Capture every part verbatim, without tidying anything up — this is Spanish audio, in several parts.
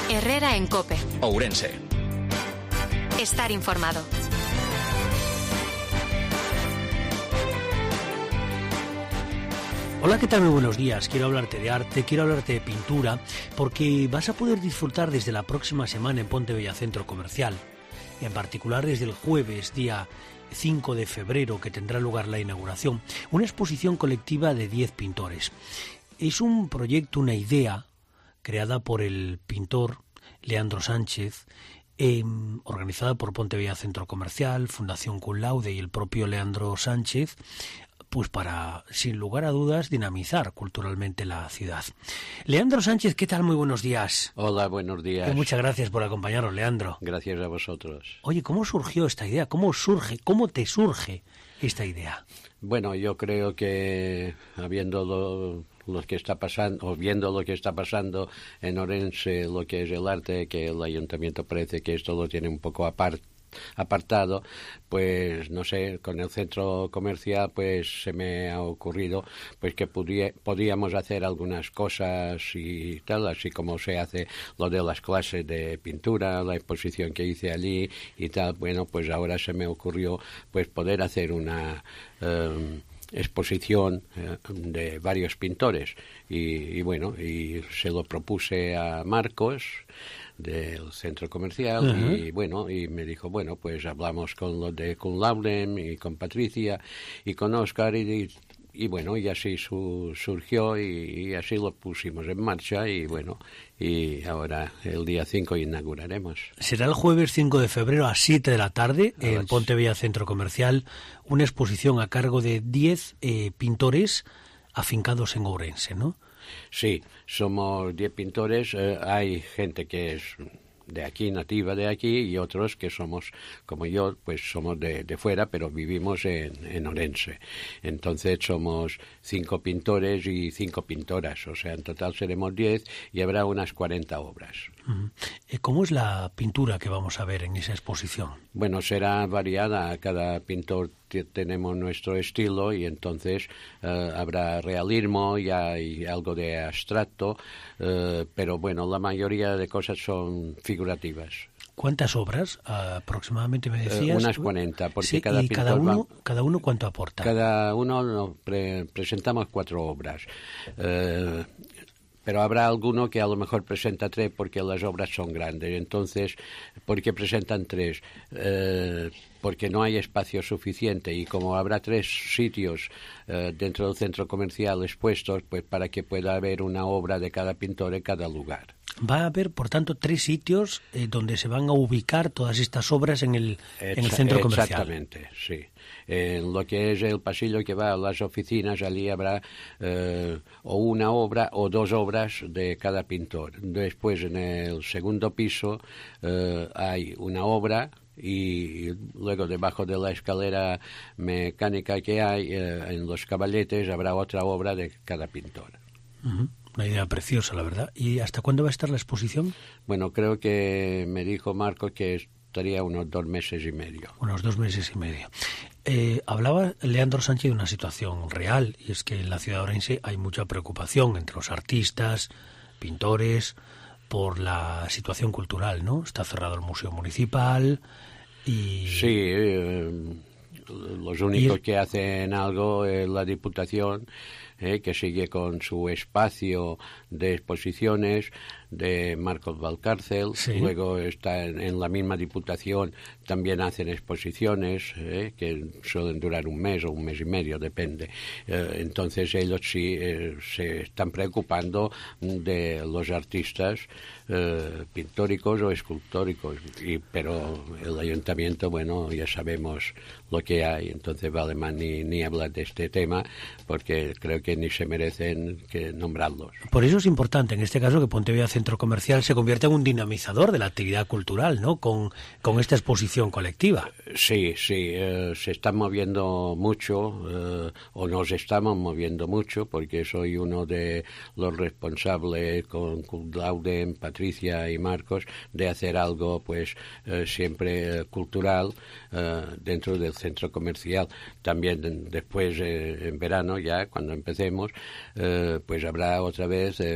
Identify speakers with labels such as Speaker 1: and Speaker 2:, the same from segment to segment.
Speaker 1: Herrera en COPE.
Speaker 2: Ourense.
Speaker 1: Estar informado.
Speaker 3: Hola, ¿qué tal? Muy buenos días. Quiero hablarte de arte, quiero hablarte de pintura, porque vas a poder disfrutar desde la próxima semana en Ponte Bella Centro Comercial. En particular desde el jueves, día cinco de febrero, que tendrá lugar la inauguración, una exposición colectiva de diez pintores. Es un proyecto, una idea creada por el pintor Leandro Sánchez, eh, organizada por Ponte Bella Centro Comercial, Fundación Cum Laude y el propio Leandro Sánchez, pues para, sin lugar a dudas, dinamizar culturalmente la ciudad. Leandro Sánchez, ¿qué tal? Muy buenos días.
Speaker 4: Hola, buenos días.
Speaker 3: Eh, muchas gracias por acompañarnos, Leandro.
Speaker 4: Gracias a vosotros.
Speaker 3: Oye, ¿cómo surgió esta idea? ¿Cómo surge? ¿Cómo te surge esta idea?
Speaker 4: Bueno, yo creo que habiendo lo, lo que está pasando, o viendo lo que está pasando en Ourense, lo que es el arte, que el ayuntamiento parece que esto lo tiene un poco aparte, apartado, pues no sé, con el centro comercial pues se me ha ocurrido pues que podía, podíamos hacer algunas cosas y tal, así como se hace lo de las clases de pintura, la exposición que hice allí y tal. Bueno, pues ahora se me ocurrió pues poder hacer una um, exposición eh, de varios pintores y, y bueno, y se lo propuse a Marcos del centro comercial. Uh-huh. Y bueno, y me dijo, bueno, pues hablamos con los de Cum Laude y con Patricia y con Óscar y, y bueno, y así su, surgió y, y así lo pusimos en marcha y bueno, y ahora el día cinco inauguraremos.
Speaker 3: Será el jueves cinco de febrero a siete de la tarde a en las... Ponte Bella Centro Comercial, una exposición a cargo de diez eh, pintores afincados en Ourense, ¿no?
Speaker 4: Sí, somos diez pintores, eh, hay gente que es de aquí, nativa de aquí, y otros que somos, como yo, pues somos de, de fuera, pero vivimos en, en Ourense. Entonces somos cinco pintores y cinco pintoras, o sea, en total seremos diez y habrá unas cuarenta obras.
Speaker 3: Uh-huh. ¿Cómo es la pintura que vamos a ver en esa exposición?
Speaker 4: Bueno, será variada, cada pintor t- tenemos nuestro estilo y entonces uh, habrá realismo y hay algo de abstracto, uh, pero bueno, la mayoría de cosas son figurativas.
Speaker 3: ¿Cuántas obras uh, aproximadamente me decías?
Speaker 4: Uh, unas cuarenta, porque
Speaker 3: sí,
Speaker 4: cada
Speaker 3: y
Speaker 4: pintor
Speaker 3: cada uno,
Speaker 4: va...
Speaker 3: cada uno ¿cuánto aporta?
Speaker 4: Cada uno nos pre- presentamos cuatro obras. Uh, Pero habrá alguno que a lo mejor presenta tres porque las obras son grandes. Entonces, ¿por qué presentan tres? Eh, porque no hay espacio suficiente y como habrá tres sitios eh, dentro del centro comercial expuestos, pues para que pueda haber una obra de cada pintor en cada lugar.
Speaker 3: Va a haber, por tanto, tres sitios eh, donde se van a ubicar todas estas obras en el,
Speaker 4: Exa-
Speaker 3: en el centro comercial.
Speaker 4: Exactamente, sí. En lo que es el pasillo que va a las oficinas, allí habrá eh, o una obra o dos obras de cada pintor. Después, en el segundo piso, eh, hay una obra y luego debajo de la escalera mecánica que hay, eh, en los caballetes, habrá otra obra de cada pintor.
Speaker 3: Uh-huh. Una idea preciosa, la verdad. ¿Y hasta cuándo va a estar la exposición?
Speaker 4: Bueno, creo que me dijo Marco que estaría unos dos meses y medio.
Speaker 3: Unos dos meses y medio. Eh, hablaba Leandro Sánchez de una situación real, y es que en la ciudad de Ourense hay mucha preocupación entre los artistas, pintores, por la situación cultural, ¿no? Está cerrado el Museo Municipal y...
Speaker 4: Sí, eh, los únicos y... que hacen algo es la Diputación, eh, que sigue con su espacio de exposiciones de Marcos Valcárcel. Sí. Luego está en, en la misma Diputación, también hacen exposiciones eh, que suelen durar un mes o un mes y medio, depende. Eh, entonces ellos sí eh, se están preocupando de los artistas eh, pictóricos o escultóricos, y, pero el ayuntamiento, bueno, ya sabemos lo que hay, entonces vale más ni, ni hablar de este tema, porque creo que ni se merecen que nombrarlos.
Speaker 3: Por eso es importante en este caso que Ponte Bella Centro Comercial se convierta en un dinamizador de la actividad cultural, ¿no? Con, con esta exposición colectiva.
Speaker 4: Sí, sí, eh, se está moviendo mucho, eh, o nos estamos moviendo mucho, porque soy uno de los responsables con Cum Laude, Patricia y Marcos, de hacer algo, pues, eh, siempre eh, cultural eh, dentro del centro comercial. También después, eh, en verano, ya, cuando empecemos, eh, pues habrá otra vez... Eh,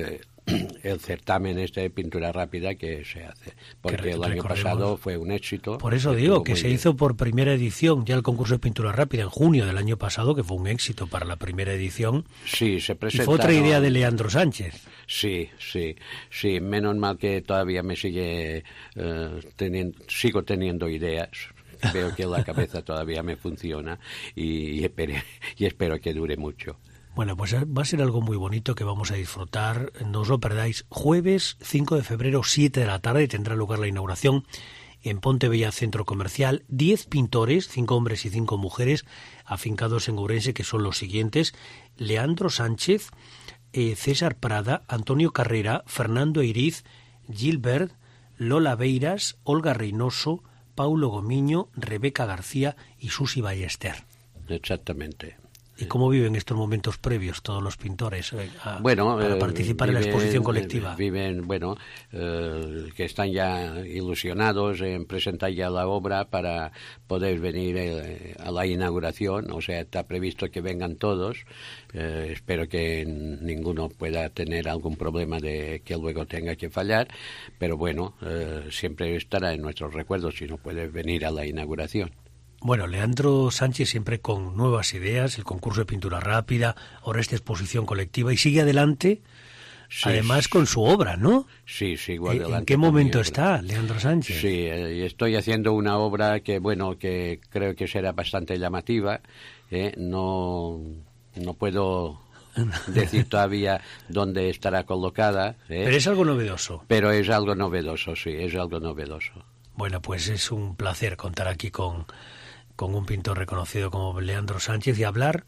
Speaker 4: el certamen este de pintura rápida que se hace, porque
Speaker 3: que
Speaker 4: el año pasado fue un éxito.
Speaker 3: Por eso digo que se bien. hizo por primera edición ya el concurso de pintura rápida en junio del año pasado, que fue un éxito para la primera edición.
Speaker 4: Sí, se presentaron.
Speaker 3: Y fue otra idea de Leandro Sánchez.
Speaker 4: Sí, sí, sí, menos mal que todavía me sigue uh, teniendo, sigo teniendo ideas. Veo que la cabeza todavía me funciona y, y, espero, y espero que dure mucho.
Speaker 3: Bueno, pues va a ser algo muy bonito que vamos a disfrutar. No os lo perdáis. Jueves cinco de febrero, siete de la tarde, tendrá lugar la inauguración en Ponte Vella Centro Comercial. Diez pintores, cinco hombres y cinco mujeres, afincados en Ourense, que son los siguientes: Leandro Sánchez, eh, César Prada, Antonio Carrera, Fernando Eiriz, Gilbert, Lola Beiras, Olga Reynoso, Paulo Gomiño, Rebeca García y Susi Ballester.
Speaker 4: Exactamente.
Speaker 3: ¿Y cómo viven estos momentos previos todos los pintores eh, a,
Speaker 4: bueno,
Speaker 3: para participar
Speaker 4: eh, viven,
Speaker 3: en la exposición colectiva?
Speaker 4: Viven, bueno, eh, que están ya ilusionados en presentar ya la obra para poder venir eh, a la inauguración. O sea, está previsto que vengan todos. Eh, espero que ninguno pueda tener algún problema de que luego tenga que fallar. Pero bueno, eh, siempre estará en nuestros recuerdos si no puede venir a la inauguración.
Speaker 3: Bueno, Leandro Sánchez siempre con nuevas ideas, el concurso de pintura rápida, ahora esta exposición colectiva, y sigue adelante, sí, además con su obra, ¿no?
Speaker 4: Sí, sigo adelante.
Speaker 3: ¿En qué momento está Leandro Sánchez?
Speaker 4: Sí, eh, estoy haciendo una obra que, bueno, que creo que será bastante llamativa. Eh, no, no puedo decir todavía dónde estará colocada. Eh,
Speaker 3: Pero es algo novedoso.
Speaker 4: Pero es algo novedoso, sí, es algo novedoso.
Speaker 3: Bueno, pues es un placer contar aquí con... con un pintor reconocido como Leandro Sánchez y hablar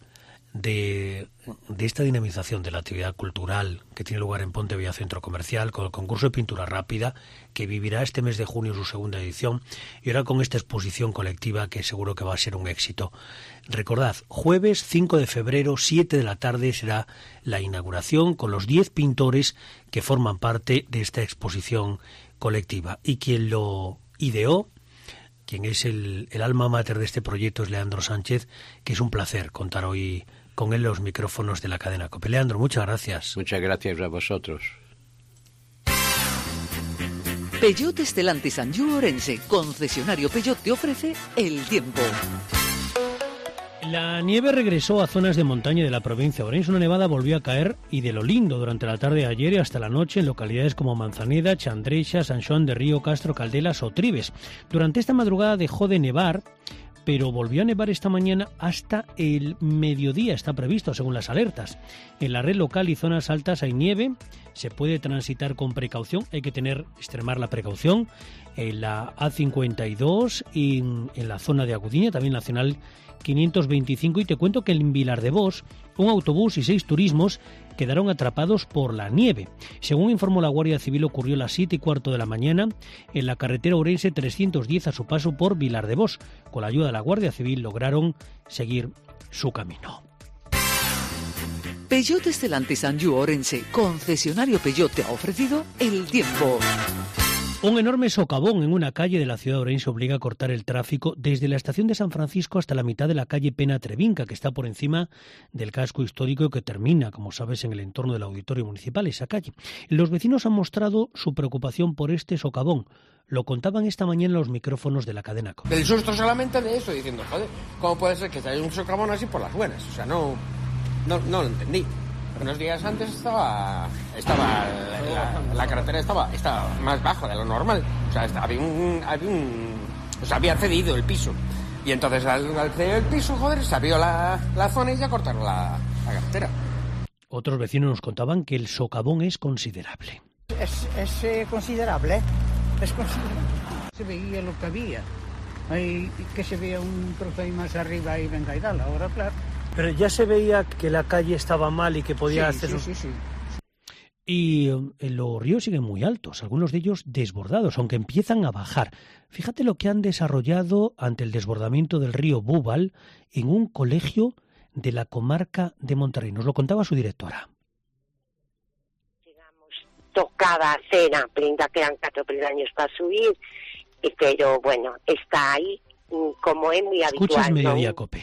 Speaker 3: de, de esta dinamización de la actividad cultural que tiene lugar en Ponte Vella Centro Comercial, con el concurso de pintura rápida que vivirá este mes de junio su segunda edición, y ahora con esta exposición colectiva que seguro que va a ser un éxito. Recordad, jueves cinco de febrero, siete de la tarde, será la inauguración con los diez pintores que forman parte de esta exposición colectiva, y quien lo ideó, quien es el, el alma mater de este proyecto, es Leandro Sánchez, que es un placer contar hoy con él los micrófonos de la cadena COPE. Leandro, muchas gracias.
Speaker 4: Muchas gracias a vosotros.
Speaker 2: Peugeot Stellantis Anjou Ourense, concesionario Peugeot, te ofrece el tiempo.
Speaker 3: La nieve regresó a zonas de montaña de la provincia de Ourense. Una nevada volvió a caer, y de lo lindo, durante la tarde de ayer y hasta la noche en localidades como Manzaneda, Chandreixa, San Xoán de Río, Castro, Caldelas o Tribes. Durante esta madrugada dejó de nevar, pero volvió a nevar esta mañana hasta el mediodía, está previsto según las alertas. En la red local y zonas altas hay nieve, se puede transitar con precaución, hay que tener, extremar la precaución. En la A cincuenta y dos y en, en la zona de Agudiña, también nacional quinientos veinticinco, y te cuento que en Vilar de Bos un autobús y seis turismos quedaron atrapados por la nieve. Según informó la Guardia Civil, ocurrió a las siete y cuarto de la mañana en la carretera Ourense trescientos diez a su paso por Vilar de Bos. Con la ayuda de la Guardia Civil lograron seguir su camino.
Speaker 2: Peugeot Stellantis Anjou Ourense, concesionario Peugeot, te ha ofrecido el tiempo.
Speaker 3: Un enorme socavón en una calle de la ciudad de Ourense obliga a cortar el tráfico desde la estación de San Francisco hasta la mitad de la calle Pena Trevinca, que está por encima del casco histórico, que termina, como sabes, en el entorno del auditorio municipal, esa calle. Los vecinos han mostrado su preocupación por este socavón. Lo contaban esta mañana en los micrófonos de la cadena COPE.
Speaker 5: Del susto solamente de eso, diciendo, joder, ¿cómo puede ser que haya un socavón así por las buenas? O sea, no, no, no lo entendí. Unos días antes estaba, estaba la, la carretera estaba, estaba más baja de lo normal. O sea, había un, había un, o sea, había cedido el piso. Y entonces al, al ceder el piso, joder, se abrió la, la zona y ya cortaron la, la carretera.
Speaker 3: Otros vecinos nos contaban que el socavón es considerable.
Speaker 6: Es, es eh, considerable, es considerable. Se veía lo que había. Ahí, que se veía un trozo ahí más arriba y venga y dale, ahora claro.
Speaker 3: Pero ya se veía que la calle estaba mal y que podía
Speaker 6: sí,
Speaker 3: hacer...
Speaker 6: Sí, sí, sí.
Speaker 3: Y eh, los ríos siguen muy altos, algunos de ellos desbordados, aunque empiezan a bajar. Fíjate lo que han desarrollado ante el desbordamiento del río Búbal en un colegio de la comarca de Monterrey. Nos lo contaba su directora.
Speaker 7: Tocaba cena, prinda quedan cuatro peldaños para subir, pero bueno, está ahí, como es muy habitual.
Speaker 3: Escuchas Mediodía Cope.